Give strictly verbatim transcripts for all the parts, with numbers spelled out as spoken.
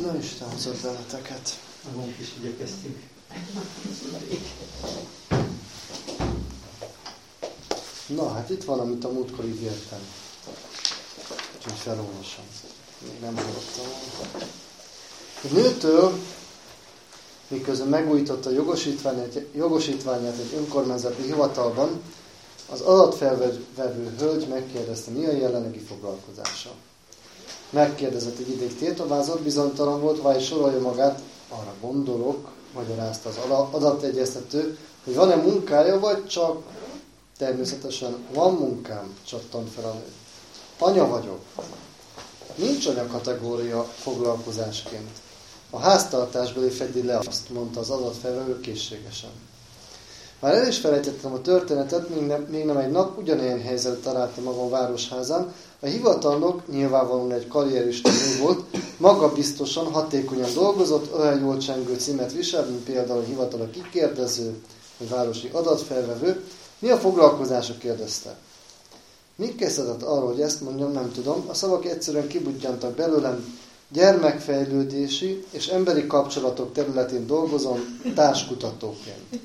Na Isten hozott benneteket. Magunk is igyekeztünk. Na, hát itt van, amit a múltkor ígértem. Úgyhogy felolvasom. Még nem hallottam. A nőtől, miközben megújította a jogosítványát, jogosítványát egy önkormányzati hivatalban, az adatfelvevő hölgy megkérdezte, mi a jelenlegi foglalkozása. Megkérdezett egy ideig tétovázott, bizonytalan volt, vagy sorolja magát, arra gondolok, magyarázta az adategyeztető, hogy van-e munkája, vagy csak természetesen van munkám, csattant fel a nő. Anya vagyok. Nincs anyakategória foglalkozásként. A háztartásbeli fedi le, azt mondta az adatfelvevő készségesen. Már el is felejtettem a történetet, még nem, még nem egy nap ugyanilyen helyzetet találtam magam városházán. A hivatalnok nyilvánvalóan egy karrierista nő volt, maga biztosan, hatékonyan dolgozott, olyan jól csengő címet viselt, mint például a hivatal a kikérdező, vagy városi adatfelvevő. Mi a foglalkozása, kérdezte. Mik kezdhetett arról, hogy ezt mondjam, nem tudom. A szavak egyszerűen kibudjantak belőlem. Gyermekfejlődési és emberi kapcsolatok területén dolgozom társkutatóként.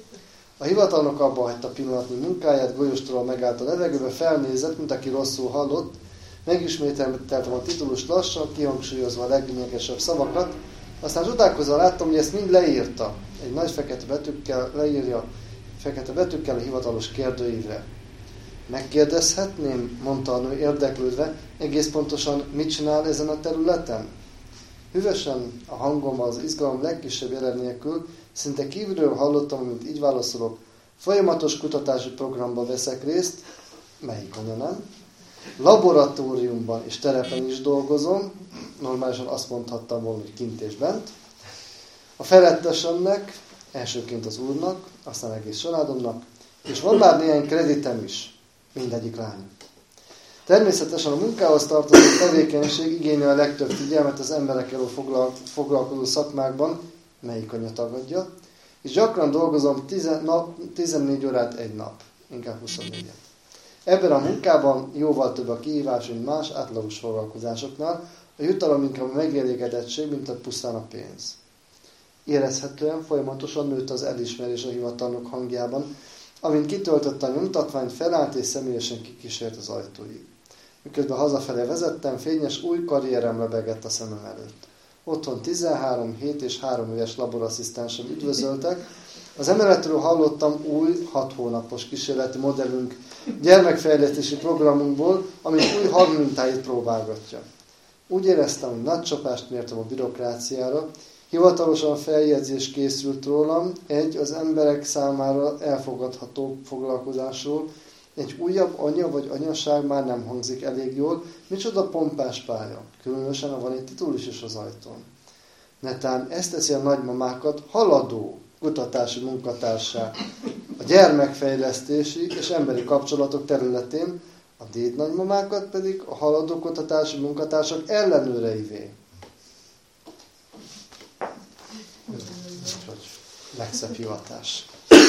A hivatalnok abba hagyta pillanatnyi munkáját, golyóstól megállt a levegőbe, felnézett, mint aki rosszul hallott. Megismételtem a titulust lassan, kihangsúlyozva a leglényegesebb szavakat. Aztán csodálkozva láttam, hogy ezt mind leírta. Egy nagy fekete betűkkel leírja, fekete betűkkel a hivatalos kérdőívre. Megkérdezhetném, mondta a nő érdeklődve, egész pontosan mit csinál ezen a területen? Hűvösen a hangommal az izgalom legkisebb jelen nélkül, szinte kívülről hallottam, amit így válaszolok. Folyamatos kutatási programban veszek részt, melyik anya nem? Laboratóriumban és terepen is dolgozom, normálisan azt mondhattam volna, hogy kint és bent. A felettesemnek, elsőként az úrnak, aztán egész családomnak, és van már néhány kreditem is, mindegyik lány. Természetesen a munkához tartozó tevékenység igényel a legtöbb figyelmet az emberekkel foglalkozó szakmákban, melyik anya tagadja, és gyakran dolgozom tizen, nap, tizennégy órát egy nap, inkább huszonnégyet. Ebben a munkában jóval több a kihívás, mint más átlagos foglalkozásoknál, a jutalom inkább a megelégedettség, mint a pusztán a pénz. Érezhetően folyamatosan nőtt az elismerés a hivatalnok hangjában, amint kitöltötte a nyomtatványt, felállt és személyesen kikísért az ajtóig. Miközben hazafele vezettem, fényes új karrierem lebegett a szemem előtt. Otthon tizenhárom, hét és három éves laborasszisztensem üdvözöltek. Az emeletről hallottam új, hat hónapos kísérleti modellünk gyermekfejlesztési programunkból, amit új hangmintáit próbálgatja. Úgy éreztem, hogy nagy csapást mértem a bürokráciára. Hivatalosan feljegyzés készült rólam, egy az emberek számára elfogadható foglalkozásról, egy újabb anya vagy anyaság már nem hangzik elég jól, micsoda pompás pálya, különösen ha van egy titulus is az ajtón. Netán ezt teszi a nagymamákat haladó kutatási munkatársá, a gyermekfejlesztési és emberi kapcsolatok területén, a dédnagymamákat pedig a haladó kutatási munkatársak ellenőreivé. Legszebb hivatás.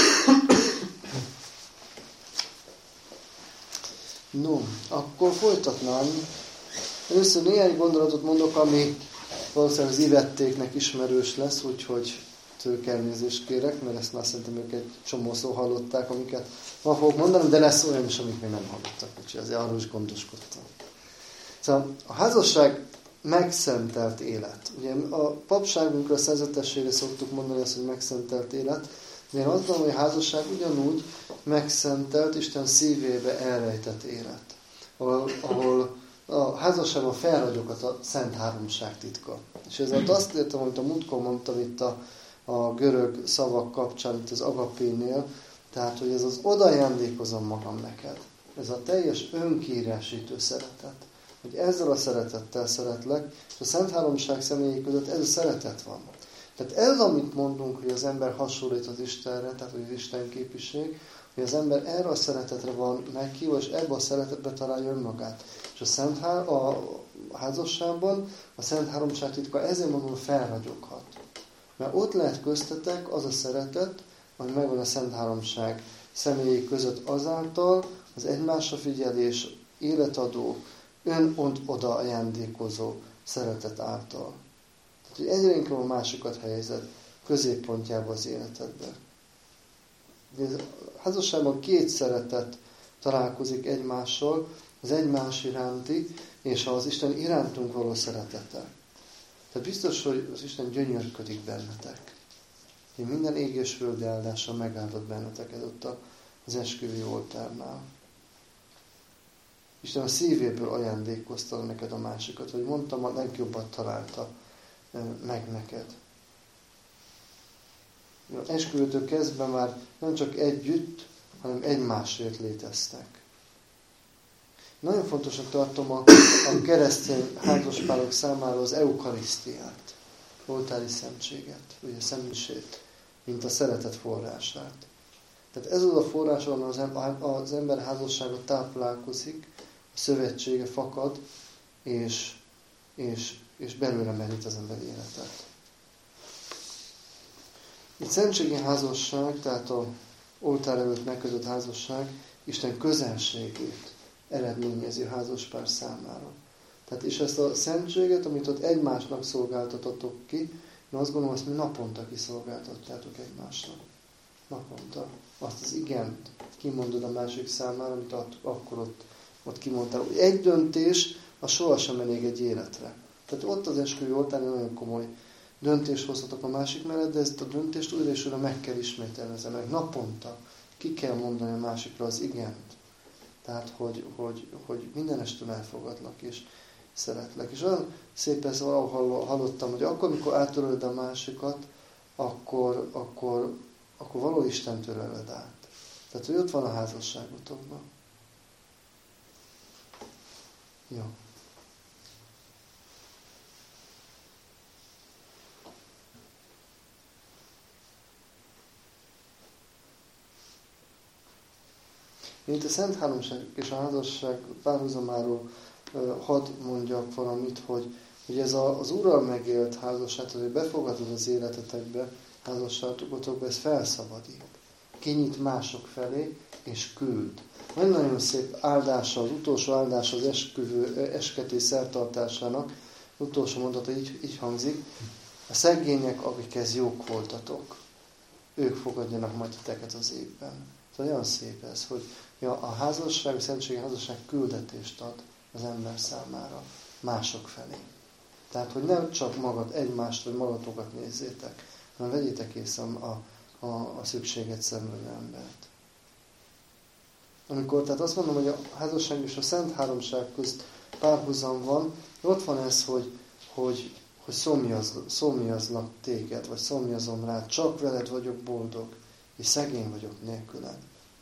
No, akkor folytatnám. Először néhány gondolatot mondok, ami valószínűleg az ivettéknek ismerős lesz, úgyhogy tőlük elnézést kérek, mert ezt már szerintem ők egy csomószor hallották, amiket ma fogok mondani, de lesz olyan is, amit még nem hallottak, úgyhogy azért arról is gondoskodtam. Szóval a házasság megszentelt élet. Ugye a papságunkra, a szerzetességre szoktuk mondani azt, hogy megszentelt élet. De én azt gondolom, hogy a házasság ugyanúgy megszentelt, Isten szívébe elrejtett élet. Ahol, ahol a házasságban felragyogat a Szent Háromság titka. És ezzel azt értem, amit a múltkor mondtam itt a, a görög szavak kapcsán, itt az agapénél, tehát, hogy ez az odajándékozom magam neked. Ez a teljes önkérésítő szeretet. Hogy ezzel a szeretettel szeretlek, és a Szent Háromság személyei között ez a szeretet van. Tehát ez, amit mondunk, hogy az ember hasonlít az Istenre, tehát hogy az Isten képiség, hogy az ember erre a szeretetre van meghívva, és ebbe a szeretetbe találja önmagát. És a Szent Há- a házasságban a Szent Háromság titka ezért mondom felragyoghat. Mert ott lehet köztetek az a szeretet, ami megvan a Szent Háromság személyei között azáltal, az egymásra figyelés, életadó, ön-oda ajándékozó szeretet által. hogy egyre inkább a másikat helyezed középpontjába az életedben. A házasságban két szeretet találkozik egymással, az egymás iránti, és az Isten irántunk való szeretete. Tehát biztos, hogy az Isten gyönyörködik bennetek. Hogy minden ég és földi áldással megáldott benneteket ott az esküvői oltárnál. Isten a szívéből ajándékozta neked a másikat, hogy mondtam, a legjobbat találta meg neked. Az esküvőtől kezdve már nem csak együtt, hanem egymásért léteztek. Nagyon fontosnak tartom a, a keresztény házaspárok számára az eukarisztiát, oltári szentséget, vagy a szentmisét, mint a szeretet forrását. Tehát ez az a forrás, ahol az, az ember házassága táplálkozik, a szövetsége fakad, és, és, és belőle merít az ember életet. Egy szentségi házasság, tehát az oltár előtt megkötött házasság, Isten közelségét eredményezi a házaspár számára. Tehát és ezt a szentséget, amit ott egymásnak szolgáltatotok ki, én azt gondolom, azt mi naponta kiszolgáltatjátok egymásnak. Naponta. Azt az igent kimondod a másik számára, amit akkor ott, ott kimondtál. Egy döntés, az sohasem elég egy életre. Tehát ott az esküvői oltárnál nagyon komoly döntést hozhatok a másik mellett, de ezt a döntést újra és újra meg kell ismételni az emberek. Naponta ki kell mondani a másikra az igent. Tehát, hogy, hogy, hogy mindenestől elfogadlak és szeretlek. És olyan szép ez, ahol hallottam, hogy akkor, amikor átölöd a másikat, akkor, akkor, akkor való Istentől ölöd át. Tehát, hogy ott van a házasságotokban. Jó. Mint a Szent Háromság és a házasság párhuzamáról hadd mondjak valamit, hogy, hogy ez a, az Urral megélt házasság, hogy befogadod az életetekbe, házasságotokba, ez felszabadít. Kinyit mások felé, és küld. Nagyon szép áldása, az utolsó áldása az esküvő, esketés szertartásának, utolsó mondata így, így hangzik, a szegények, akikhez jók voltatok, ők fogadjanak majd titeket az évben. Tehát olyan szép ez, hogy a házasság, a szentségi házasság küldetést ad az ember számára mások felé. Tehát, hogy nem csak magad egymást, vagy magatokat nézzétek, hanem vegyétek észre a, a, a szükséget szemlélő embert. Amikor, tehát azt mondom, hogy a házasság és a Szent Háromság közt párhuzam van, ott van ez, hogy, hogy, hogy szomjazlak, szomjazlak téged, vagy szomjazom rád, csak veled vagyok boldog, és szegény vagyok nélküled.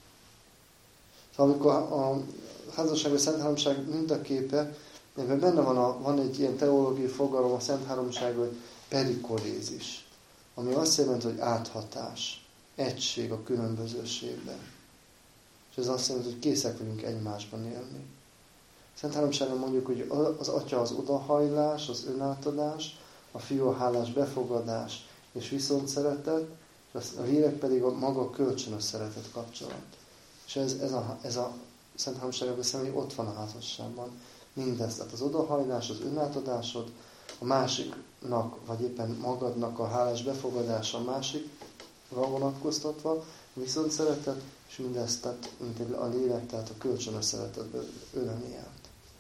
Amikor a házasság és a Szent Háromság mintaképe, ebben benne van, a, van egy ilyen teológiai fogalom a Szent Háromság, hogy perikorézis, ami azt jelenti, hogy áthatás, egység a különbözőségben. És ez azt jelenti, hogy készek vagyunk egymásban élni. A Szent Háromságban mondjuk, hogy az Atya az odahajlás, az önátadás, a Fiú a hálás befogadás és viszont szeretet, és a lélek pedig a maga kölcsönös szeretet kapcsolat. És ez, ez, a, ez a Szent Háromságnak a személy ott van a házasságban. Mindez, tehát az odahajlás, az önátadásod, a másiknak, vagy éppen magadnak a hálás befogadása a másikra vonatkoztatva, viszont szeretet, és mindezt, tehát mint a lélek, tehát a kölcsönös szeretetben ölelni át.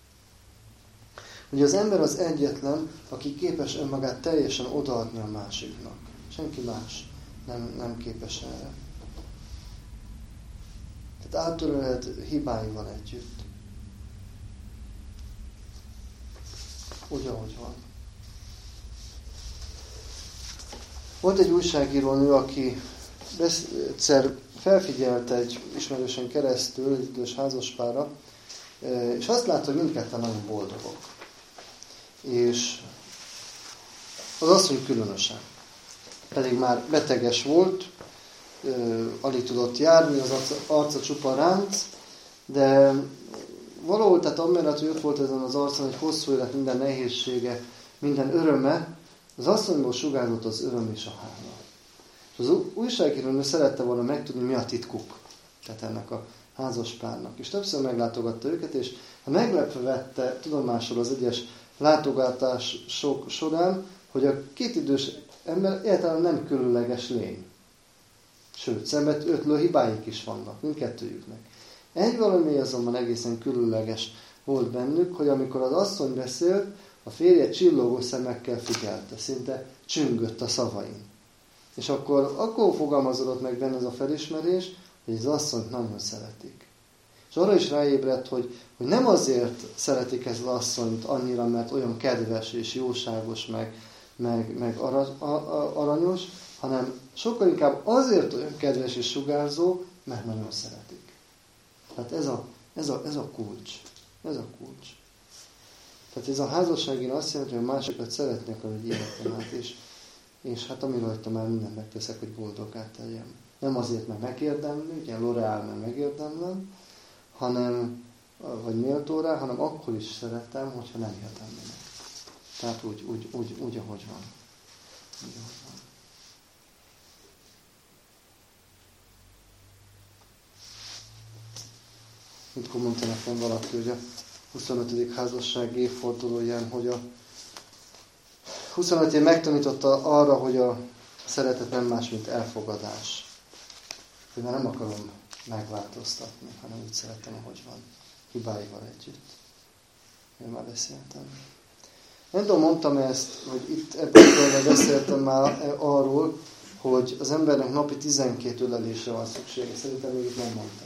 Ugye az ember az egyetlen, aki képes önmagát teljesen odaadni a másiknak. Senki más nem, nem képes erre. Tehát átöleled hibáival együtt. Úgy, ahogy van. Volt egy újságíró nő, aki egyszer felfigyelt egy ismerősen keresztül, egy idős házaspárra, és azt látta, hogy mindketten nagyon boldogok. És az asszony különösen. Pedig már beteges volt, alig tudott járni, az arca, arca csupa ránc, de valahol, tehát amellett, hogy ott volt ezen az arcon egy hosszú élet, minden nehézsége, minden öröme, az asszonyból sugárzott az öröm és a hála. És az újságírónő szerette volna megtudni, mi a titkuk, tehát ennek a házaspárnak. És többször meglátogatta őket, és meglepve vette tudomásul az egyes látogatás sok során, hogy a két idős ember egyáltalán nem különleges lény. Sőt, szemet ötlő hibáik is vannak, mindkettőjüknek. Egy valami azonban egészen különleges volt bennük, hogy amikor az asszony beszélt, a férje csillogó szemekkel figyelte, szinte csüngött a szavain. És akkor, akkor fogalmazódott meg benne ez a felismerés, hogy az asszonyt nagyon szeretik. És arra is ráébredt, hogy, hogy nem azért szeretik ezt az asszonyt annyira, mert olyan kedves és jóságos, meg, meg, meg aranyos, hanem sokkal inkább azért olyan kedves és sugárzó, mert nagyon szeretik. Tehát ez a, ez a, ez a kulcs. Ez a kulcs. Tehát ez a házasságén azt jelenti, hogy a másikat szeretnék, hogy életem át, és, és hát ami rajtam már mindent megteszek, hogy boldoggá teljem. Nem azért, mert megérdemlem, ugye L'Oreal, mert megérdemlem, hanem, vagy méltó rá, hanem akkor is szeretem, hogyha nem érdemlem. Tehát úgy, úgy, úgy, úgy, ahogy van. Úgy, ahogy van. Mikor mondta nekem valaki, hogy a huszonötödik házasság évfordulóján, hogy a huszonöt év megtanította arra, hogy a szeretet nem más, mint elfogadás. Hogy már nem akarom megváltoztatni, hanem úgy szeretem, ahogy van. Hibáival együtt. Én már beszéltem. Nem tudom, mondtam ezt, hogy itt ebben beszéltem már arról, hogy az embernek napi tizenkét ölelésre van szüksége. Szerintem még itt nem mondtam.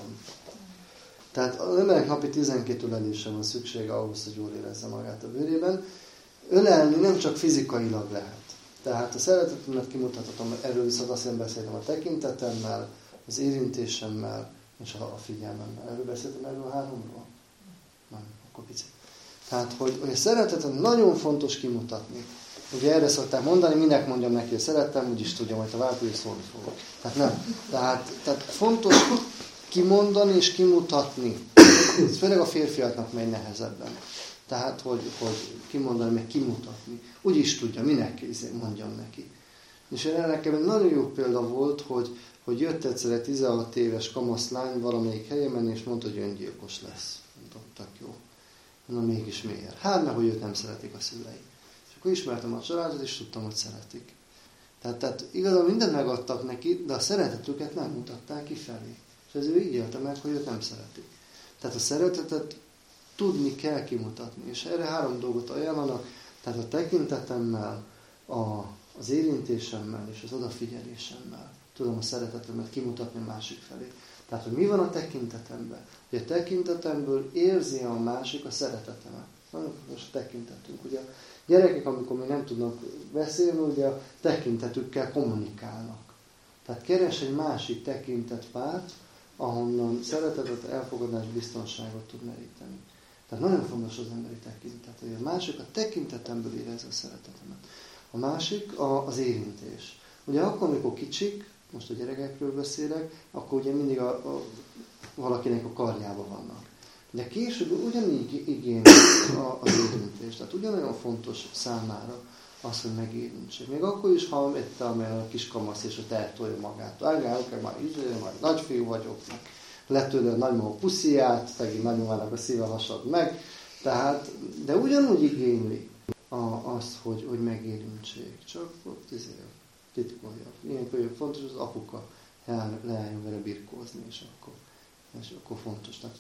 Tehát az embernek napi tizenkét ölelésre van szüksége ahhoz, hogy jól érezze magát a bőrében. Ölelni nem csak fizikailag lehet. Tehát a szeretetemet kimutathatom, erről viszont azt én beszéltem a tekintetemmel, az érintésemmel és a figyelmemmel. Erről beszéltem, erről a háromról? Nem, akkor picit. Tehát, hogy, hogy a szeretetet nagyon fontos kimutatni. Ugye erre szokták mondani, minek mondjam neki, hogy szerettem, úgyis tudja, majd a váltó és szólni fogok. Tehát nem. Tehát, tehát fontos kimondani és kimutatni. Ez főleg a férfiaknak megy nehezebben. Tehát, hogy, hogy kimondani, meg kimutatni. Úgy is tudja, minek mondjam neki. És erre nekem egy nagyon jó példa volt, hogy, hogy jött egyszer egy tizenhat éves kamasz lány valamelyik helyemen, és mondta, hogy öngyilkos lesz. Mondtam, tök jó. Mondom, mégis miért? Hát, mert hogy őt nem szeretik a szülei. És akkor ismertem a családot, és tudtam, hogy szeretik. Tehát, tehát igazán mindent megadtak neki, de a szeretetüket nem mutatták kifelé. És ez ő így élte meg, hogy őt nem szeretik. Tehát a szeretetet tudni kell kimutatni. És erre három dolgot ajánlanak, tehát a tekintetemmel, a, az érintésemmel és az odafigyelésemmel tudom a szeretetemet kimutatni a másik felé. Tehát, hogy mi van a tekintetemben? Hogy a tekintetemből érzi a másik a szeretetemet. Nagyon fontos a tekintetünk. Ugye a gyerekek, amikor még nem tudnak beszélni, ugye a tekintetükkel kommunikálnak. Tehát keres egy másik tekintetpárt, ahonnan szeretetet, elfogadást, biztonságot tud meríteni. Tehát nagyon fontos az emberi tekintet, hogy a másik a tekintetemből érezze a szeretetemet. A másik a, az érintés. Ugye akkor, amikor kicsik, most a gyerekekről beszélek, akkor ugye mindig a, a, valakinek a karjában vannak. De később ugyanígy igényli az érintést. Tehát ugyanolyan fontos számára az, hogy megérintsék. Még akkor is, ha ette a kis kamasz és ott eltolja magát. Ágál, kell már izé, majd nagyfiú vagyok, meg letőle a nagymama pusziját, szegény nagymamának a szíve hasad meg. Tehát, de ugyanúgy igényli a, azt, hogy, hogy megérintsék. Csak ott izé, titkolja. Ilyenkor fontos, az apuka leálljon vele birkózni, és akkor, és akkor fontos. Tehát,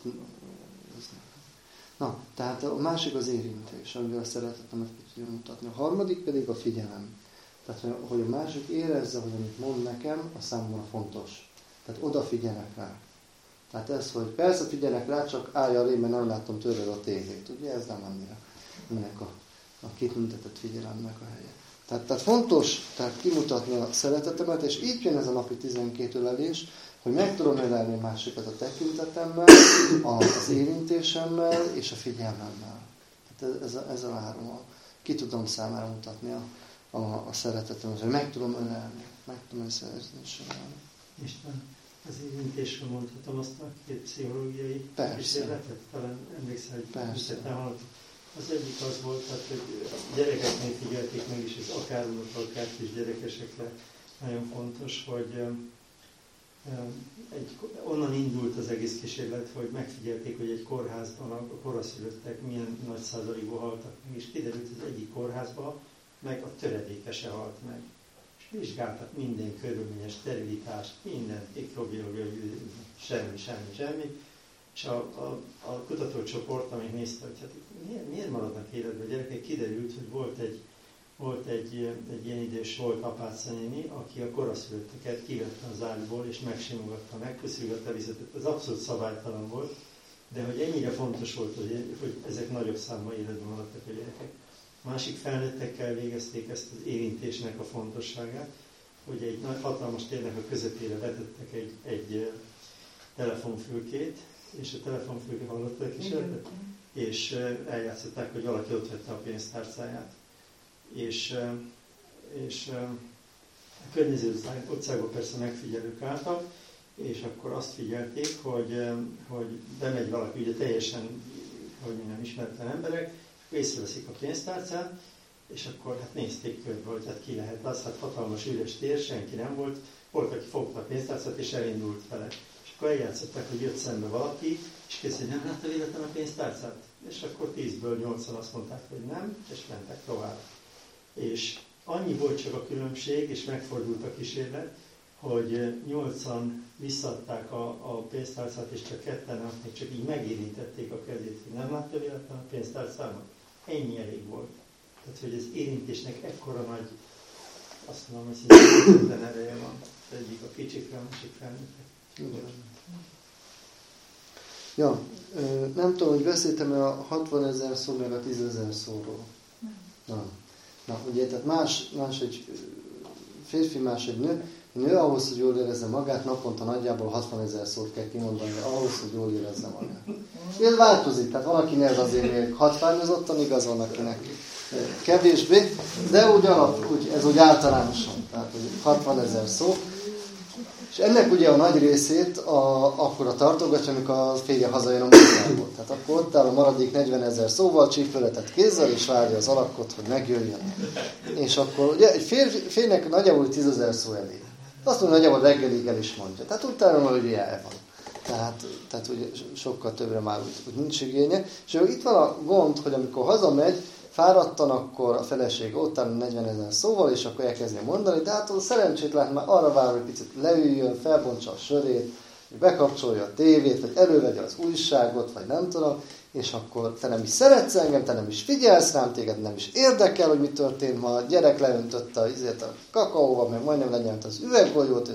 na, tehát a másik az érintés, amivel a szeretetemet ki tudja mutatni. A harmadik pedig a figyelem. Tehát, hogy a másik érezze, hogy amit mond nekem, a számomra fontos. Tehát odafigyelek rá. Tehát ez, hogy persze figyelek rá, csak állja a mert nem látom tőled a tévét. Ugye ez nem annyira ennek a, a kitüntetett figyelemnek a helye. Tehát, tehát fontos tehát kimutatni a szeretetemet, és így jön ez a napi tizenkét ölelés, hogy meg tudom ölelni a másikat a tekintetemmel, az érintésemmel és a figyelmemmel. Tehát ez, ez, a, ez a három. Ki tudom számára mutatni a, a, a szeretetemet, hogy meg tudom ölelni. Meg tudom szerezni és ölelni. Isten, az érintésről mondhatom azt a két pszichológiai kísérletet, talán emlékszel, hogy nem hallottam. Az egyik az volt, hát, hogy gyerekeknél figyelték meg, és ez akár unokkal, akár kis gyerekesekre nagyon fontos, hogy egy, onnan indult az egész kísérlet, hogy megfigyelték, hogy egy kórházban a koraszülöttek milyen nagy százalékban haltak meg, és kiderült, hogy az egyik kórházban meg a töredéke se halt meg. És vizsgáltak minden körülményes sterilitást, minden mikrobiológiai, semmi, semmi, semmi. És a, a, a kutatócsoport, amik nézte, hogy hát miért, miért maradnak életben a gyerekek, kiderült, hogy volt egy, volt egy, egy ilyen idős volt Apáca néni, aki a koraszülötteket kivette az ágyból, és megsimogatta, megköszülgette, vizetett. Ez abszolút szabálytalan volt, de hogy ennyire fontos volt, hogy, hogy ezek nagyobb számban életben maradtak a gyerekek. Másik felnőttekkel végezték ezt az érintésnek a fontosságát, hogy egy nagy hatalmas térnek a közepére vetettek egy, egy telefonfülkét, és a telefonfülke hallotta a kísérletet, és eljátszották, hogy valaki ott vette a pénztárcáját. És, és a környező utcákban persze megfigyelők álltak, és akkor azt figyelték, hogy, hogy bemegy valaki, ugye teljesen, hogy nem ismeretlen emberek, észreveszik a pénztárcát, és akkor hát nézték körbe, hogy hát ki lehet az, hát hatalmas üres tér, senki nem volt, volt, aki fogta a pénztárcát, és elindult vele. És akkor eljátszották, hogy jött szembe valaki, és készül, nem látta véletlen a pénztárcát? És akkor tízből nyolcan azt mondták, hogy nem, és mentek tovább. És annyi volt csak a különbség, és megfordult a kísérlet, hogy nyolcan visszaadták a, a pénztárcát, és csak ketten, akik csak így megérintették a kezét, hogy nem látta véletlen a pénztárcámat. Ennyi elég volt. Tehát, hogy az érintésnek ekkora nagy, azt mondom, hogy szinte ereje van. Egyik a kicsikre, a másik felnőttek. Ja, nem tudom, hogy beszéltem-e a hatvanezer szó, meg a tízezer szóról. Na, na ugye, tehát más, más egy férfi, más egy nő. A nő ahhoz, hogy jól érezze magát, naponta nagyjából hatvanezer szót kell kimondani, ahhoz, hogy jól érezze magát. Ez változik, tehát valakinek ez azért még hatványozottan igaz, van akinek kevésbé, de úgy alap, úgy, ez úgy általánosan, tehát hogy hatvanezer szó. És ennek ugye a nagy részét a, akkor a tartogatja, amikor a férje hazajön a munkából. Tehát akkor ott áll a maradék negyvenezer szóval, csípőletett kézzel, és várja az alakot, hogy megjöjjön. És akkor ugye egy férj, férjnek nagyjából tízezer szó elég. Azt mondja, nagyjából reggelig el is mondja. Tehát utána már ugye el van. Tehát, tehát ugye sokkal többre már úgy, úgy nincs igénye. És itt van a gond, hogy amikor hazamegy, fáradtan, akkor a feleség ott áll negyvenezer szóval, és akkor elkezdje mondani, de hát a szerencsétlen már arra vár, hogy picit leüljön, felbontsa a sörét, bekapcsolja a tévét, vagy elővegye az újságot, vagy nem tudom, és akkor te nem is szeretsz engem, te nem is figyelsz rám, téged nem is érdekel, hogy mi történt ma, a gyerek leöntötte azért a kakaóval, meg majdnem lenyelt az üvegbolyót,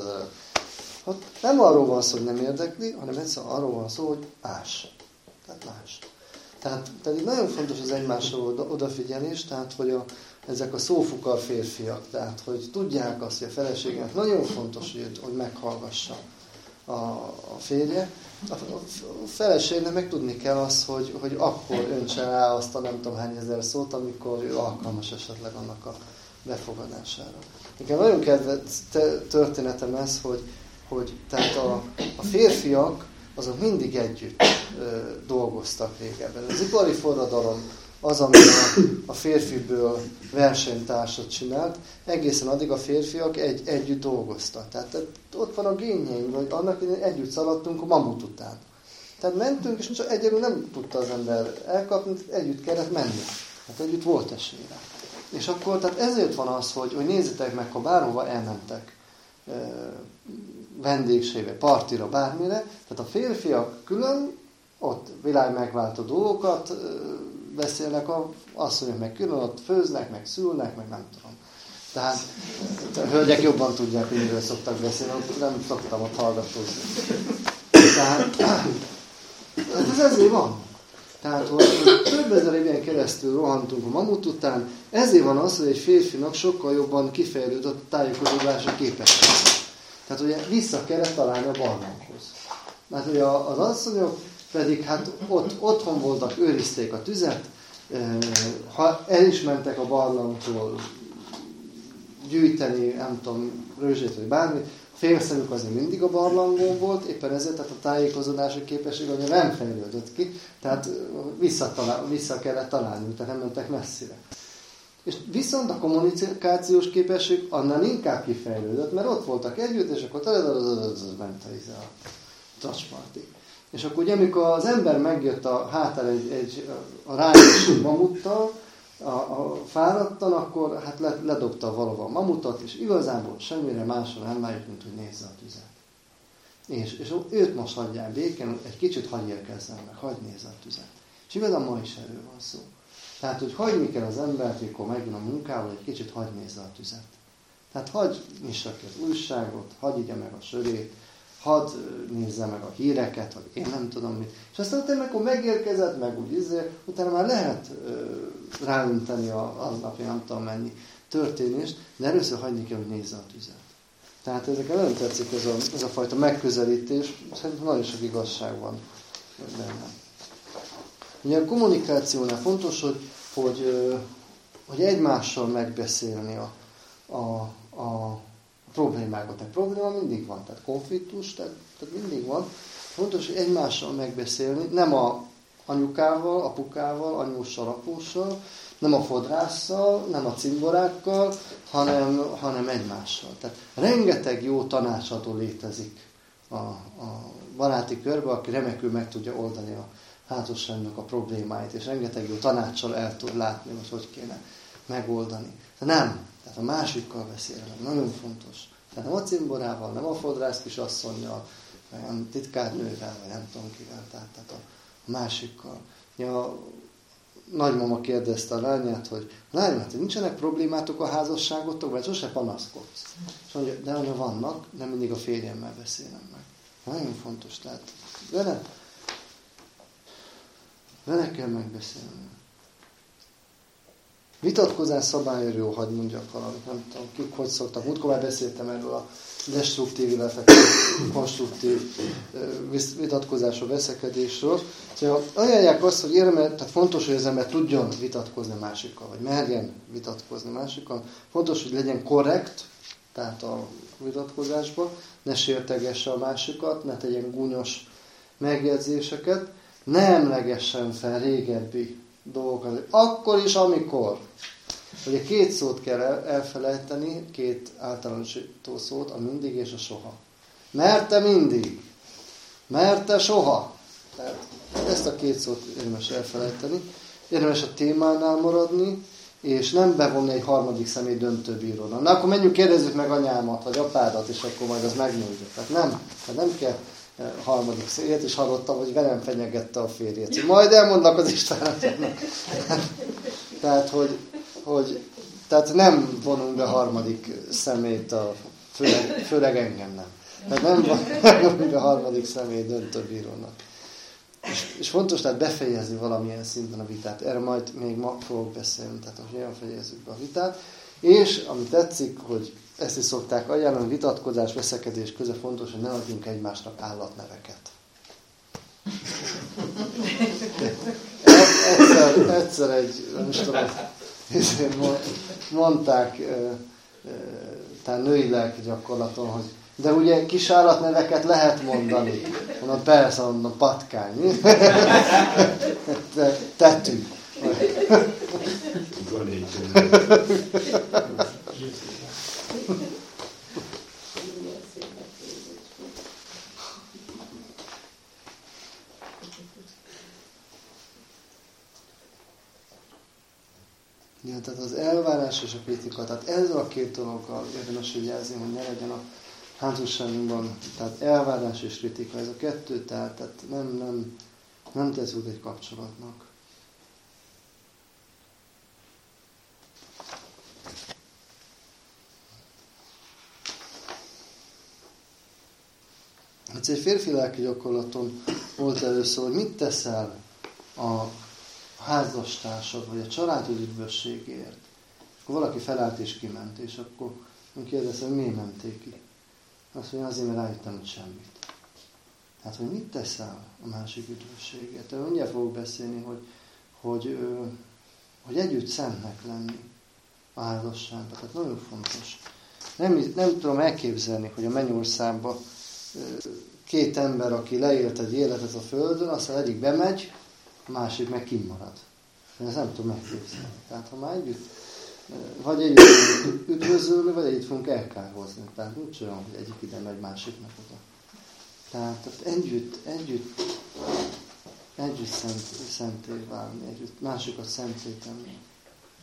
hát nem arról van szó, hogy nem érdekli, hanem egyszerűen arról van szó, hogy láss. Tehát láss. Tehát pedig nagyon fontos az egymásra odafigyelés, tehát hogy a, ezek a szófukar férfiak, tehát hogy tudják azt, hogy a feleségnek nagyon fontos, hogy, hogy meghallgassa a, a férje. A, a feleségnek meg tudni kell azt, hogy, hogy akkor öntse rá azt a nem tudom hány ezer szót, amikor ő alkalmas esetleg annak a befogadására. Nekem nagyon kedvenc történetem ez, hogy, hogy tehát a, a férfiak azok mindig együtt ö, dolgoztak régebben. Az ipari forradalom az, ami a, a férfiből versenytársat csinált, egészen addig a férfiak egy, együtt dolgoztak. Tehát, tehát ott van a génjeink, hogy annak együtt szaladtunk a mamut után. Tehát mentünk, és csak egyedül nem tudta az ember elkapni, együtt kellett menni. Hát együtt volt esélyre. És akkor, tehát ezért van az, hogy, hogy nézzétek meg, ha bárhova elmentek, vendégségbe, partira, bármire, tehát a férfiak külön, ott világ megváltó dolgokat beszélnek, a asszonyok meg külön, ott főznek, meg szülnek, meg nem tudom. Tehát a hölgyek jobban tudják, hogy miről szoktak beszélni, nem szoktam ott hallgatózni. Tehát ez ezért van. Tehát, hogy több ezer éven keresztül rohantunk a mamut után, ezért van az, hogy egy férfinak sokkal jobban kifejlődött a tájékozódása képessége. Tehát ugye vissza kellett találni a barlanghoz. Mert ugye az asszonyok pedig hát ott, otthon voltak, őrizték a tüzet, ha el is mentek a barlangtól gyűjteni, nem tudom, rőzsét vagy bármi, félszemük azért mindig a barlangon volt, éppen ezért tehát a tájékozódási képesség ugye nem fejlődött ki, tehát vissza, vissza kellett találni, tehát nem mentek messzire. És viszont a kommunikációs képesség annál inkább kifejlődött, mert ott voltak együtt, és akkor ment a touchparty. És akkor ugye, amikor az ember megjött a hátán egy, egy a rájós mamuttal, a, a fáradtan, akkor hát ledobta valahol a mamutot, és igazából semmire másra nem vágyott, mint hogy nézze a tüzet. És, és őt most hagyják békén, egy kicsit hagyj élkezzen meg, hagyd nézze a tüzet. És igazán ma is erről van szó. Tehát, hogy hagyni kell az embert, amikor megjön a munkával, egy kicsit hagyj nézze a tüzet. Tehát hagyj nyissa ki az újságot, hagyj igye meg a sörét, hadd nézze meg a híreket, vagy én nem tudom mit. És aztán utána, amikor megérkezett, meg úgy izé, utána már lehet uh, ráünteni az napja, nem tudom mennyi történést, de először hagyni kell, hogy nézze a tüzet. Tehát ezeket nagyon tetszik ez a, ez a fajta megközelítés, szerintem nagyon sok igazság van benne. Ugye a kommunikációnál fontos, hogy, hogy, hogy egymással megbeszélni a, a, a problémákat. A probléma mindig van, tehát konfliktus, tehát, tehát mindig van. Fontos, hogy egymással megbeszélni, nem a anyukával, apukával, anyóssal, apóssal, nem a fodrásszal, nem a cimborákkal, hanem, hanem egymással. Tehát rengeteg jó tanácsadó létezik a, a baráti körben, aki remekül meg tudja oldani a házasságnak a problémáit, és rengeteg jó tanáccsal el tud látni, hogy hogy kéne megoldani. De nem, tehát a másikkal beszélni, nagyon fontos. Tehát nem a cimborával, nem a fodrász kisasszonnyal, vagy a titkárnővel, vagy nem tudom kivel, tehát, tehát a másikkal. Ja, nagymama kérdezte a lányát, hogy lányom, hát nincsenek problémátok a házasságotok, vagy sose panaszkodsz. És mondja, de anya vannak, nem mindig a férjemmel beszélem meg. Nagyon fontos, tehát vele, vele kell megbeszélni. Vitatkozás szabályról, hadd mondjak valamit, nem tudom, kik hogy szoktak. Múltkor már beszéltem erről a destruktív, illetve konstruktív vitatkozásról, veszekedésről. Szóval ajánlják azt, hogy érdemes, tehát fontos, hogy az ember tudjon vitatkozni másikkal, vagy merjen vitatkozni másikkal. Fontos, hogy legyen korrekt, tehát a vitatkozásban, ne sértegesse a másikat, ne tegyen gúnyos megjegyzéseket, ne emlegessen fel régebbi dolgokat. Akkor is, amikor. Ugye két szót kell elfelejteni, két általánosító szót, a mindig és a soha. Mert-e mindig? Mert-e soha? Tehát ezt a két szót érdemes elfelejteni. Érdemes a témánál maradni, és nem bevonni egy harmadik személy döntőbírónak. Na akkor menjünk, kérdezzük meg anyámat, vagy apádat, és akkor majd az megmondja. Tehát nem, tehát nem kell harmadik szélyet, és hallottam, hogy velem fenyegette a férjét. Majd elmondnak az Istvánnak. Tehát, hogy, hogy tehát nem vonunk be harmadik szemét, a, főleg, főleg engem nem. Tehát nem vonunk be harmadik szemét döntőbírónak. És, és fontos tehát befejezni valamilyen szinten a vitát. Erre majd még ma fogok beszélni, tehát hogy olyan fejezzük be a vitát. És ami tetszik, hogy ezt is szokták ajánlani, vitatkozás, veszekedés között fontos, hogy ne adjunk egymásnak állatneveket. Egyszer, egyszer egy, nem is tudom, mondták, tehát női lelki gyakorlaton, hogy de ugye kis állatneveket lehet mondani. Mondom, persze, mondom, patkány. Tetű. Ja, tehát az elvárás és a kritika, tehát ezzel a két dologgal érdemes vigyázni, hogy ne legyen a házasságunkban, tehát elvárás és kritika, ez a kettő, tehát, tehát nem, nem, nem tesz út egy kapcsolatnak. Ez egy férfi lelki gyakorlaton volt először, hogy mit teszel a házastársad, vagy a családod üdvösségért. Akkor valaki felállt és kiment, és akkor kérdezte, hogy miért menték ki. Azt mondja, azért, mert rájöttem, hogy semmit. Tehát, hogy mit teszel a másik üdvösségért. Mindjárt fogok beszélni, hogy, hogy, hogy együtt szentnek lenni a házasságban. Tehát nagyon fontos. Nem, nem tudom elképzelni, hogy a mennyországban két ember, aki leélt egy életet a földön, aztán egyik bemegy, a másik meg kimarad. Ezt nem tudom megképzelni. Tehát ha már együtt, vagy együtt üdvözölni, vagy együtt fogunk elkározni. Tehát nincs olyan, hogy egyik ide megy, másiknak oda. Tehát együtt, együtt, együtt szent, szenté válni, együtt másikat szenté tenni.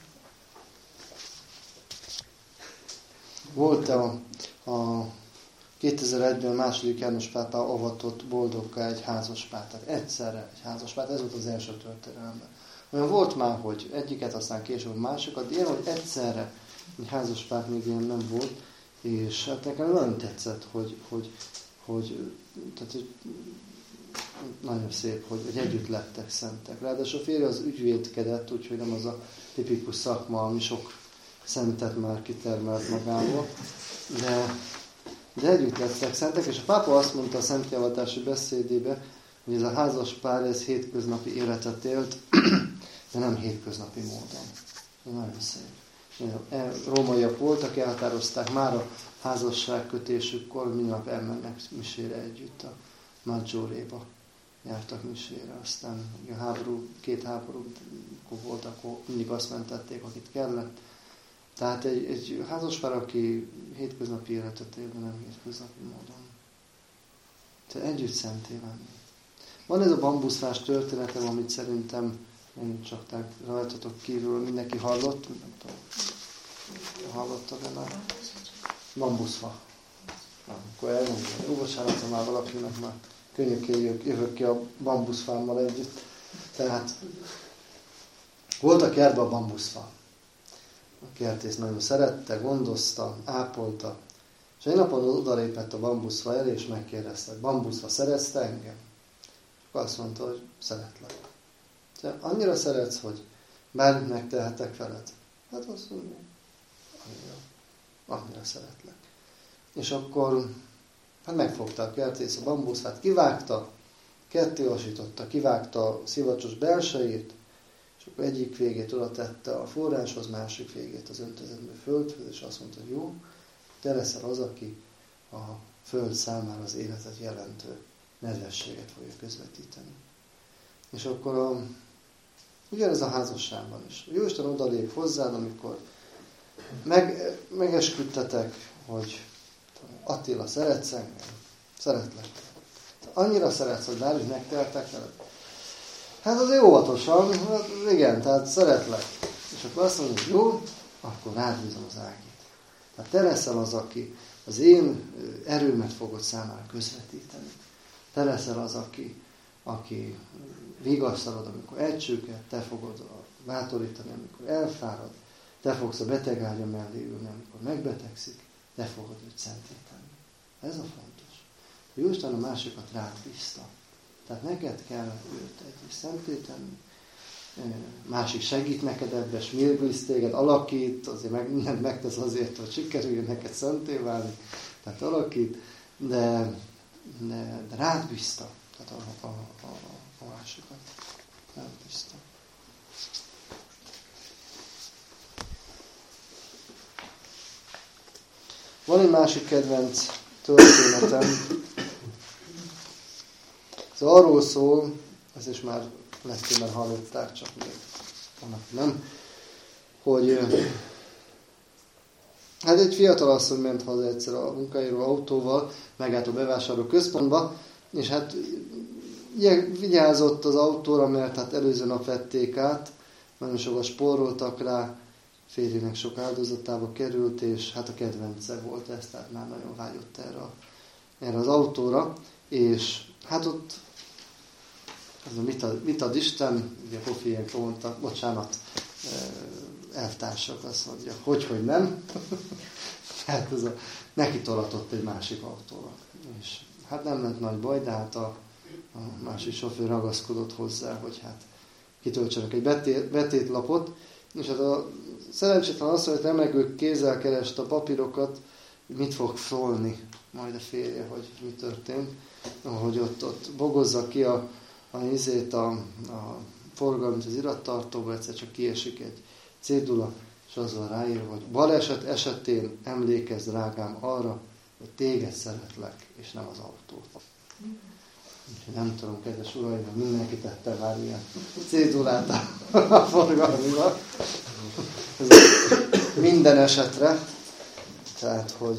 volt a, a kétezer-egyben második János pápa avatott boldoggá egy házaspárt. Tehát egyszerre egy házaspárt, ez volt az első történelemben. Olyan volt már, hogy egyiket, aztán később másikat, de ilyen, hogy egyszerre egy házaspárt még ilyen nem volt, és hát nekem nagyon tetszett, hogy, hogy, hogy, tehát, hogy nagyon szép, hogy, hogy együtt lettek szentek. Ráadásul a férje az ügyvédkedett, úgyhogy nem az a tipikus szakma, ami sok szentet már kitermelt magából, de, de együtt lettek szentek, és a pápa azt mondta a szentjavatási beszédébe, hogy ez a házas pár, ez hétköznapi életet élt, de nem hétköznapi módon. Ez nagyon szép. Rómaiak voltak, elhatározták már a házasságkötésükkor, minden nap elmennek misére együtt a Maggiore-ba. Jártak misére, aztán a háború, két háború volt, akkor mindig azt mentették, akit kellett. Tehát egy, egy házaspár, aki hétköznapi életet él, de nem hétköznapi módon. Tehát együtt szenté lenni. Van ez a bambuszfás történetem, amit szerintem én csak tehát rajtatok kívül mindenki hallott. Nem tudom, hallotta-e már? Bambuszfa. Na, akkor elmondom. Jó, bocsánat, ha már valakinek már könnyűkén jövök ki a bambuszfámmal együtt. Tehát volt a kertben a bambuszfa. A kertész nagyon szerette, gondozta, ápolta. És egy napon odalépett a bambuszfa elé, és megkérdezte, bambuszfa, szeretsz te engem? Akkor azt mondta, hogy szeretlek. Te annyira szeretsz, hogy bármit megtehetek veled? Hát azt mondja, annyira, annyira szeretlek. És akkor hát megfogta a kertész a bambuszfát, kivágta, kettévasította, kivágta a szivacsos belsejét, és akkor egyik végét oda tette a forráshoz, másik végét az öntözendő földhöz, és azt mondta, hogy jó, te leszel az, aki a föld számára az életet jelentő nedvességet fogja közvetíteni. És akkor a, ugyanez a házasságban is. Jóisten odalép hozzád, amikor meg, megesküdtetek, hogy Attila, szeretsz engem? Szeretlek. Annyira szeretsz, hogy bármit megtehetek veled? Hát azért óvatosan, hát igen, tehát szeretlek. És akkor azt mondja, hogy jó, akkor rád bízom az ágét. Tehát te leszel az, aki az én erőmet fogod számára közvetíteni. Te leszel az, aki, aki vigasztalod, amikor elcsüket, te fogod bátorítani, amikor elfárad, te fogsz a beteg ágya mellé ülni, amikor megbetegszik, te fogod őt szentíteni. Ez a fontos. A Jóisten a másikat rád bízta. Tehát neked kell őt együtt szentíteni, másik segít neked ebbe, smirglisz téged, alakít, azért meg, mindent megtesz azért, hogy sikerüljön neked szenté válni, tehát alakít, de, de, de rád bízta, tehát a, a, a, a másikat. Rád bízta. Van egy másik kedvenc történetem. Ez arról szól, ez is már legtöbben hallották, csak még annak nem, hogy hát egy fiatal asszony ment haza egyszer a munkájáról autóval, megállt a bevásárló központba, és hát vigyázott az autóra, mert hát előző nap vették át, nagyon sokat spóroltak rá, férjének sok áldozatába került, és hát a kedvence volt ez, tehát már nagyon vágyott erre, a, erre az autóra, és hát ott ez a mit ad, mit ad Isten, ugye Kofi ilyenkor mondta, bocsánat, elvtársak azt mondja, hogy, hogy nem. Hát ez a, neki tolatott egy másik autóval. És hát nem lett nagy baj, de hát a, a másik sofőr ragaszkodott hozzá, hogy hát kitöltsenek egy betét, betétlapot, és hát a szerencsétlen azt mondja, hogy remegő kézzel kereste a papírokat, mit fog szólni majd a férje, hogy mi történt, ahogy ott, ott bogozza ki a a izét, a, a forgalmat az irattartóba, egyszer csak kiesik egy cédula, és azzal ráírva, hogy baleset esetén emlékezz, drágám, arra, hogy téged szeretlek, és nem az autót. Úgyhogy nem tudom, kedves uraim, hogy mindenki tette már ilyen cédulát a, a forgalmival. Minden esetre. Tehát, hogy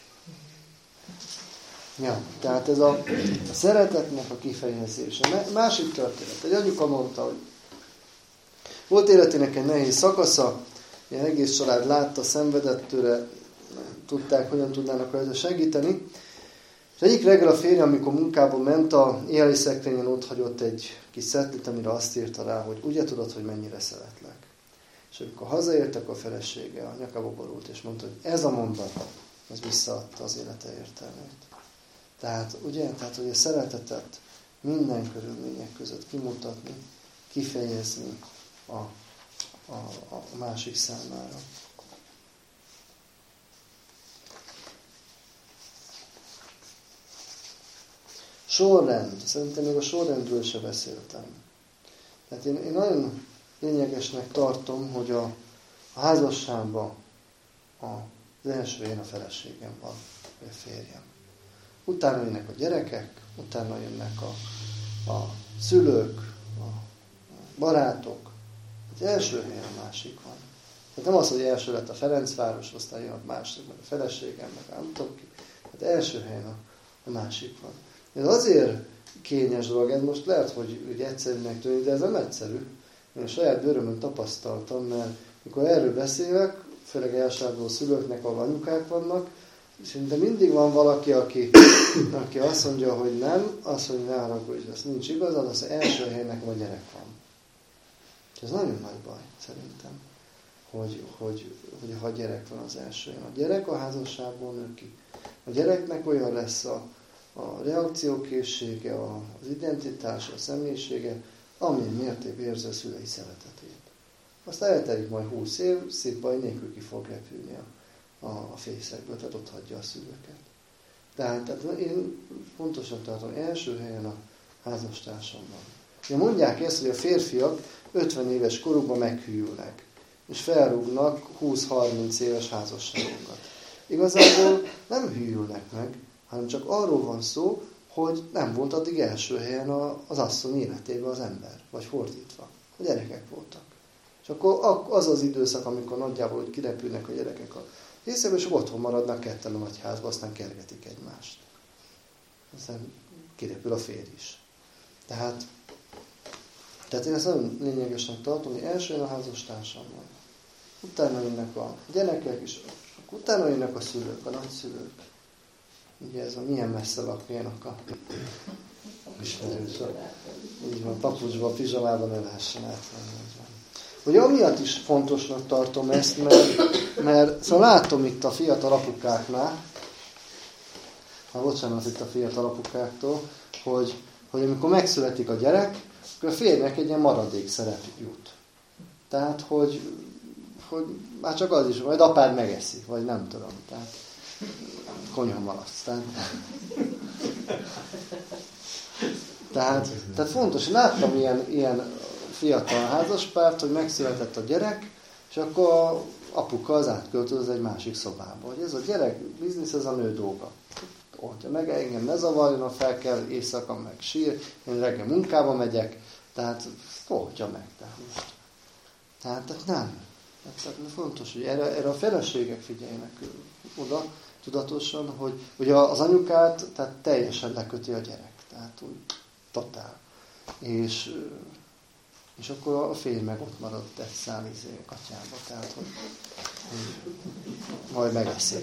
ja, tehát ez a, a szeretetnek a kifejezése. Másik történet. Egy anyuka mondta, hogy volt életének egy nehéz szakasza, ilyen egész család látta, szenvedett tőle, tudták, hogyan tudnának rajta segíteni. És egyik reggel a férje, amikor munkába ment, a éjjeli szekrényen ott hagyott egy kis szetlit, amire azt írta rá, hogy ugye tudod, hogy mennyire szeretlek. És amikor hazaértek, a felesége a nyakába borult, és mondta, hogy ez a mondat, ez visszaadta az élete értelmét. Tehát, ugye, tehát, hogy a szeretetet minden körülmények között kimutatni, kifejezni a, a, a másik számára. Sorrend. Szerintem még a sorrendről se beszéltem. Tehát én, én nagyon lényegesnek tartom, hogy a, a házasságban az első helyen a feleségem van, vagy a férjem. Utána jönnek a gyerekek, utána jönnek a, a szülők, a barátok. Az első helyen a másik van. Tehát nem az, hogy első lett a Ferencváros, aztán jön a másik, meg a feleségem, meg nem tudom ki. Tehát első helyen a, a másik van. Ez azért kényes dolog, ez most lehet, hogy úgy egyszerűnek tűnik, de ez nem egyszerű. Én a saját bőrömön tapasztaltam, mert mikor erről beszélek, főleg elsősorban szülőknek, ahol anyukák vannak, és de mindig van valaki, aki, aki azt mondja, hogy nem, azt mondja, ne haragudj, ez nincs igazad, az első helyen nekem a gyerek van. És ez nagyon nagy baj, szerintem, hogy, hogy, hogy ha a gyerek van az első helyen. A gyerek a házasságból nő ki. A gyereknek olyan lesz a, a reakciókészsége, a, az identitása, a személyisége, amilyen mértékben érzi a szülei szeretetét. Aztán eltelik majd húsz év, szép baj nélkül ki fog repülni a, a, a fészekből, tehát ott hagyja a szülőket. Tehát, tehát én pontosan tartom, első helyen a házastársamban. Ja, mondják ezt, hogy a férfiak ötven éves korukban meghűlnek, és felrúgnak húsz-harminc éves házasságokat. Igazából nem hűlnek meg, hanem csak arról van szó, hogy nem volt addig első helyen az asszony életében az ember, vagy fordítva. A gyerekek voltak. És akkor az az időszak, amikor nagyjából hogy kirepülnek a gyerekek a részében, és otthon maradnak ketten a nagyházba, aztán kergetik egymást. Aztán kirepül a férj is. Tehát, tehát én ezt nagyon lényegesnek tartom, hogy első a házastársam van. Utána jönnek a gyerekek, és utána jönnek a szülők, a nagyszülők. Ugye ez a milyen messze lakjanak a ismerősök. Így van, papucsban, pizsamában ne lehessen átvenni. Ugye amiatt is fontosnak tartom ezt, mert, mert szóval látom itt a fiatal apukáknál, ha bocsánat itt a fiatal apukáktól, hogy, hogy amikor megszületik a gyerek, akkor a férjnek egy ilyen maradék szerep jut. Tehát, hogy, hogy már csak az is, majd apád megeszi, vagy nem tudom. Tehát konyhamalasz. Tehát, tehát, tehát fontos, láttam ilyen, ilyen fiatal házaspárt, hogy megszületett a gyerek, és akkor a apuka az átköltöz egy másik szobába. Hogy ez a gyerek biznisz, ez a nő dolga. Oldja meg, engem ne zavarjon, fel kell éjszaka, meg sír, én reggel munkába megyek, tehát oldja meg. Tehát, tehát, tehát nem. Tehát fontos, hogy erre, erre a feleségek figyeljenek oda tudatosan, hogy, hogy az anyukát tehát teljesen leköti a gyerek. Tehát úgy totál. És És akkor a férj meg ott maradt egy szál izé katyába, tehát hogy, hogy majd megeszi.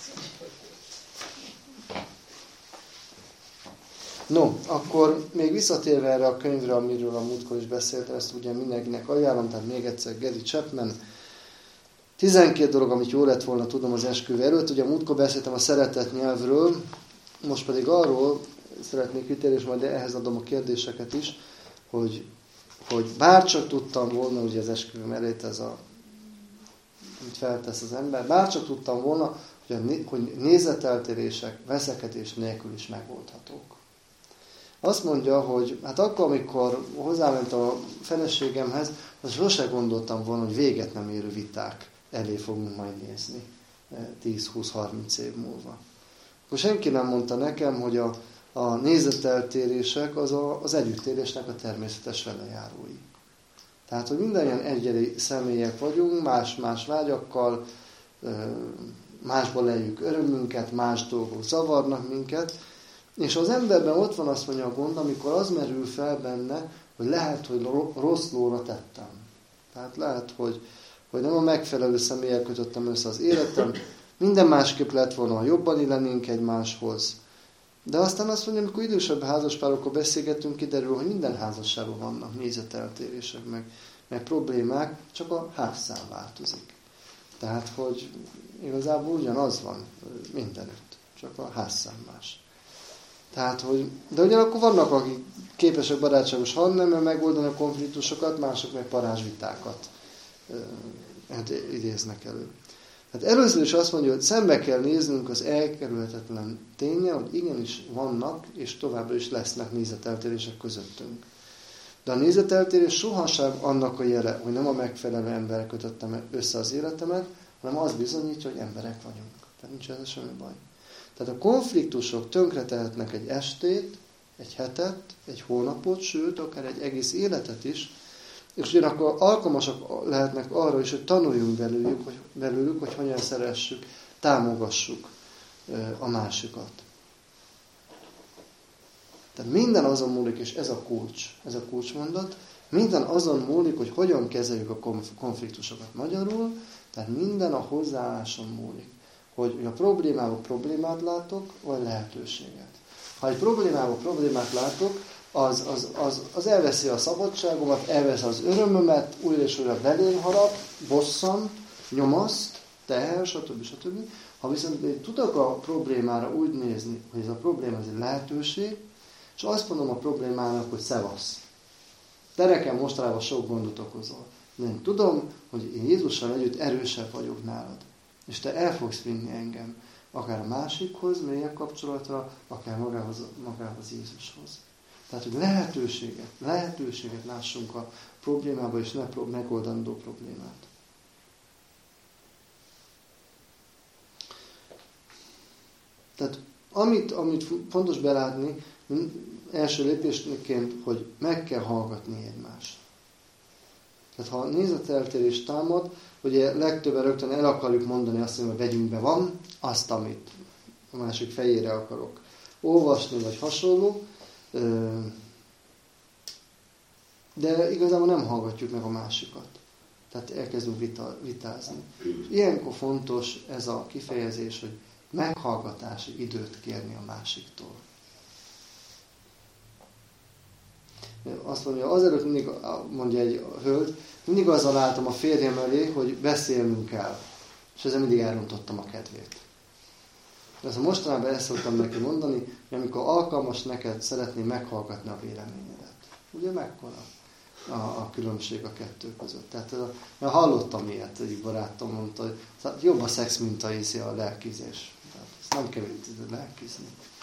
No, akkor még visszatérve erre a könyvre, amiről a múltkor is beszéltem, ezt ugye mindenkinek ajánlom, tehát még egyszer Gary Chapman. tizenkét dolog, amit jó lett volna tudom az esküvő előtt. Ugye a múltkor beszéltem a szeretet nyelvről, most pedig arról szeretnék kitérni, és majd ehhez adom a kérdéseket is, hogy hogy bárcsak tudtam volna, ugye az esküvőm előtt ez a, amit feltesz az ember, bárcsak tudtam volna, hogy, a, hogy nézeteltérések veszekedés nélkül is megoldhatók. Azt mondja, hogy hát akkor, amikor hozzáment a feleségemhez, az sose gondoltam volna, hogy véget nem érő viták elé fogunk majd nézni tíz-húsz-harminc év múlva. Akkor senki nem mondta nekem, hogy a A nézeteltérések az a, az együttélésnek a természetes velejárói. Tehát, hogy mindannyian egyedi személyek vagyunk, más-más vágyakkal, másból leljük örömünket, más dolgok zavarnak minket, és az emberben ott van azt mondja a gond, amikor az merül fel benne, hogy lehet, hogy rossz lóra tettem. Tehát lehet, hogy, hogy nem a megfelelő személlyel kötöttem össze az életem, Minden másképp lett volna, ha jobban lennénk egymáshoz. De aztán azt mondja, amikor idősebb házaspárokkal beszélgetünk, kiderül, hogy minden házasságban vannak nézeteltérések, meg, meg problémák, csak a házszám változik. Tehát, hogy igazából ugyanaz van mindenütt, csak a házszám más. Tehát, hogy, de ugyanakkor vannak, akik képesek barátságos harcnemben megoldani a konfliktusokat, mások meg parázsvitákat hát idéznek elő. Hát először is azt mondja, hogy szembe kell néznünk az elkerülhetetlen ténye, hogy igenis vannak, és továbbra is lesznek nézeteltérések közöttünk. De a nézeteltérés sohasem annak a jele, hogy nem a megfelelő ember kötöttem össze az életemet, hanem az bizonyítja, hogy emberek vagyunk. Tehát nincs ez semmi baj. Tehát a konfliktusok tönkretehetnek egy estét, egy hetet, egy hónapot, sőt, akár egy egész életet is, és ugyanakkor alkalmasak lehetnek arra is, hogy tanuljunk belőlük, hogy, belőlük, hogy hogyan szeressük, támogassuk a másikat. Tehát minden azon múlik, és ez a kulcs, ez a kulcsmondat, minden azon múlik, hogy hogyan kezeljük a konfliktusokat magyarul, tehát minden a hozzáálláson múlik. Hogy a problémában problémát látok, vagy lehetőséget. Ha egy problémában problémát látok, az, az, az, az elveszi a szabadságomat, elveszi az örömömet, újra és újra belém harap, bosszant, nyomaszt, teher, stb. stb. Ha viszont én tudok a problémára úgy nézni, hogy ez a probléma ez egy lehetőség, és azt mondom a problémának, hogy szevasz. Te nekem mostanában sok gondot okozol. De én tudom, hogy én Jézussal együtt erősebb vagyok nálad. És te el fogsz vinni engem, akár a másikhoz, mélyebb kapcsolatra, akár magához, magához Jézushoz. Tehát, hogy lehetőséget, lehetőséget lássunk a problémába, és ne megoldandó problémát. Tehát, amit, amit fontos belátni, első lépésként, hogy meg kell hallgatni egymást. Tehát, ha nézeteltérés támad, ugye legtöbben rögtön el akarjuk mondani azt, hogy vegyünk be van, azt, amit a másik fejére akarok olvasni, vagy hasonló, de igazából nem hallgatjuk meg a másikat. Tehát elkezdünk vita, vitázni. Ilyenkor fontos ez a kifejezés, hogy meghallgatási időt kérni a másiktól. Azt mondja, azelőtt mindig, mondja egy hölgy, mindig azzal álltam a férjem elé, hogy beszélnünk kell. És ezzel mindig elrontottam a kedvét. De ezt mostanában ezt szoktam neki mondani, hogy amikor alkalmas neked, szeretném meghallgatni a véleményedet. Ugye mekkora a, a különbség a kettő között. Tehát a, hallottam ilyet, egy barátom mondta, hogy jobb a szex, mint a, a lelkizés. Tehát ezt nem kell lelkizni.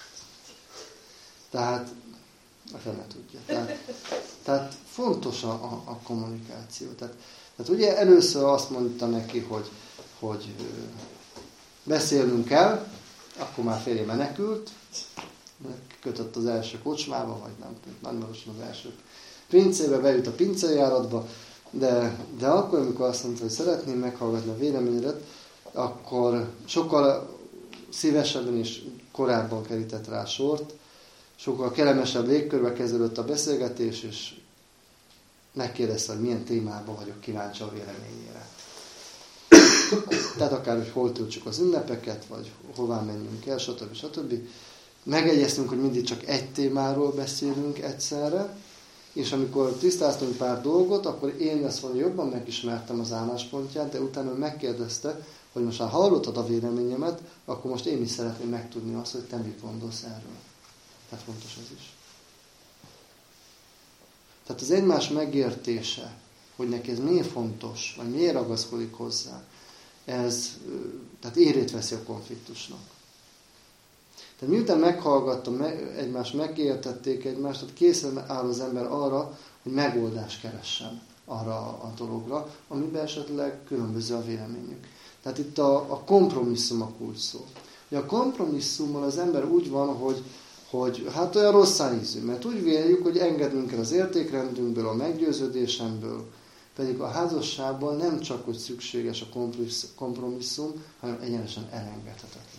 Tehát a fene tudja. Tehát, tehát fontos a, a, a kommunikáció. Tehát, tehát ugye először azt mondta neki, hogy, hogy beszélnünk kell, akkor már férje menekült, kötött az első kocsmába, vagy nem tudom, nagymarosan az első pincébe, bejut a pincejáratba, de, de akkor, amikor azt mondta, hogy szeretném meghallgatni a véleményedet, akkor sokkal szívesebben és korábban kerített rá sort, sokkal kellemesebb légkörbe kezdődött a beszélgetés, és megkérdezte, hogy milyen témában vagyok kíváncsi a véleményére. Tehát akár, hogy hol töltsük az ünnepeket, vagy hová menjünk el, stb. stb. Megegyeztünk, hogy mindig csak egy témáról beszélünk egyszerre, és amikor tisztáztunk pár dolgot, akkor én ezt volna jobban megismertem az álláspontját, de utána megkérdezte, hogy most már hallottad a véleményemet, akkor most én is szeretném megtudni azt, hogy te mit gondolsz erről. Tehát fontos ez is. Tehát az egymás megértése, hogy neki ez miért fontos, vagy miért ragaszkodik hozzá, ez tehát érét veszi a konfliktusnak. Tehát miután meghallgattam, egymást megértették egymást, tehát készen áll az ember arra, hogy megoldást keressen arra a dologra, amiben esetleg különböző a véleményük. Tehát itt a, a kompromisszum a kulcs szó. Ugye a kompromisszummal az ember úgy van, hogy, hogy hát olyan rosszán ízű, mert úgy véljük, hogy engednünk kell az értékrendünkből, a meggyőződésemből, pedig a házasságban nem csak, hogy szükséges a kompromisszum, hanem egyenesen elengedhetetlen.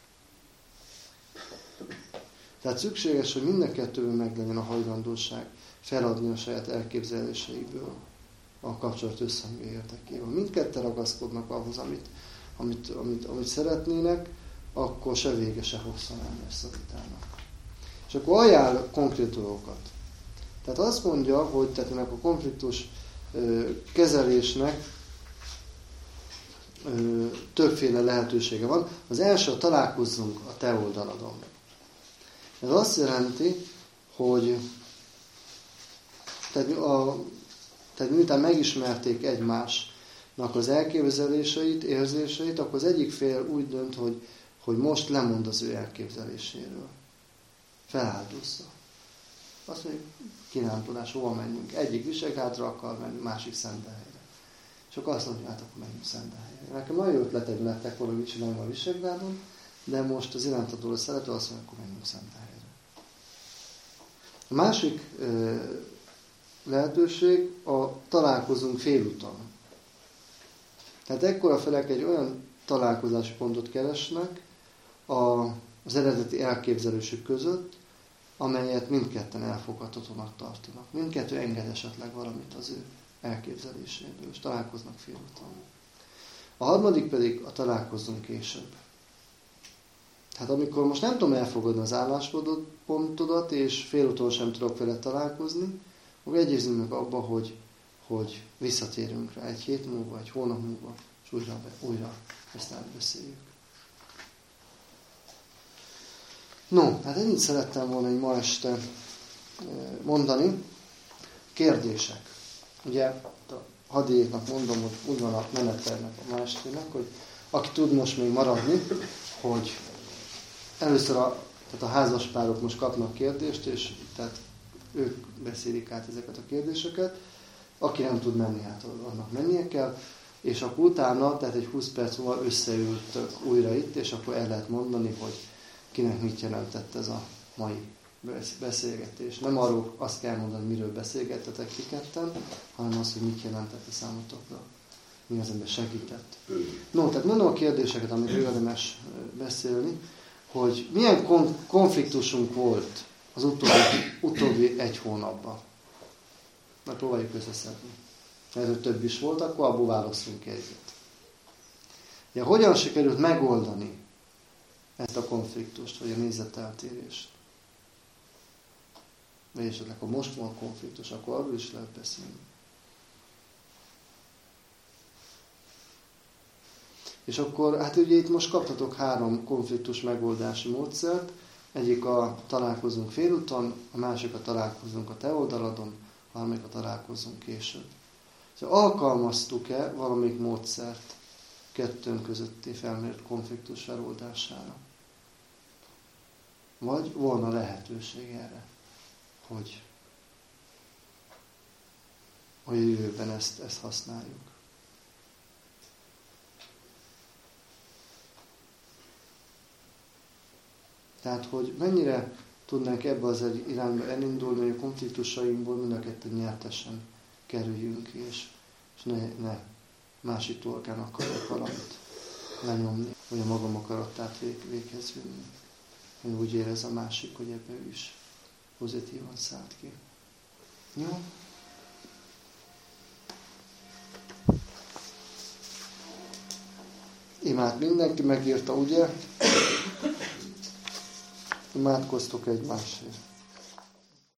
Tehát szükséges, hogy minden kettőben meglegyen a hajlandóság feladni a saját elképzeléseiből a kapcsolat összhangja érdekében. Mindketten ragaszkodnak ahhoz, amit, amit, amit, amit szeretnének, akkor se vége, se hosszan nem lesz a vitának. És akkor ajánl konkrét dolgokat. Tehát azt mondja, hogy tehát ennek a konfliktus ö, kezelésnek ö, többféle lehetősége van. Az első, a találkozzunk a te oldaladon. Ez azt jelenti, hogy tehát, a, tehát miután megismerték egymásnak az elképzeléseit, érzéseit, akkor az egyik fél úgy dönt, hogy, hogy most lemond az ő elképzeléséről. Feláldozza. Azt mondjuk, kirándulás, hova menjünk? Egyik Visegrádra akar menni, másik Szentendrére. És akkor azt mondja, hát akkor menjünk Szentendrére. Nekem nagyon ötleteim lettek volna, mit csináljunk a Visegrádon, de most az irántadó szerető azt mondja, akkor menjünk Szentendrére. A másik ö, lehetőség a találkozunk félúton. Tehát ekkor a felek egy olyan találkozási pontot keresnek a, az eredeti elképzelésük között, amelyet mindketten elfogadhatónak tartanak. Mindkettő enged esetleg valamit az ő elképzeléséből, és találkoznak félúton. A harmadik pedig a találkozzunk később. Tehát amikor most nem tudom elfogadni az álláspontodat, és félúton sem tudok vele találkozni, akkor egyezünk meg abba, hogy, hogy visszatérünk rá egy hét múlva, egy hónap múlva, és újra, újra ezt átbeszéljük. No, hát ennyit szerettem volna egy ma este mondani. Kérdések. Ugye a hadéknak mondom, hogy úgy van a meneternek a ma estének, hogy aki tud most még maradni, hogy először a, tehát a házaspárok most kapnak kérdést, és tehát ők beszélik át ezeket a kérdéseket. Aki nem tud menni, hát annak mennie kell. És akkor utána, tehát egy húsz perc múlva összeültök újra itt, és akkor el lehet mondani, hogy kinek mit jelentett ez a mai beszélgetés. Nem arról azt kell mondani, miről beszélgettetek ti ketten, hanem az, hogy mit jelentett a számotokra. Mi az, amiben segített. No, tehát mondom a kérdéseket, amit érdemes beszélni, hogy milyen konfliktusunk volt az utóbbi, utóbbi egy hónapban. Mert próbáljuk összeszedni. Mert több is volt, akkor abból válaszolunk egyet. Ja, hogyan sikerült megoldani ezt a konfliktust, vagy a nézeteltérést? Vagy esetleg, ha most van konfliktus, akkor arról is lehet beszélni. És akkor, hát ugye itt most kaptatok három konfliktus megoldási módszert. Egyik a találkozunk félúton, a másik a találkozunk a te oldaladon, a harmadik a találkozunk később. Szóval alkalmaztuk-e valamelyik módszert kettőnk közötti felmért konfliktus feloldására? Vagy volna lehetőség erre, hogy a jövőben ezt, ezt használjuk? Tehát, hogy mennyire tudnánk ebbe az irányba elindulni, hogy a konfliktusainkból mind a ketten nyertesen kerüljünk, és, és ne, ne másik torkán akarok valamit lenyomni, vagy a magam akaratát vég, véghez vinni. Hogy úgy érez a másik, hogy ebbe ő is pozitívan szállt ki. Jó? Imád mindenki megírta, ugye? Imádkoztok egymásért.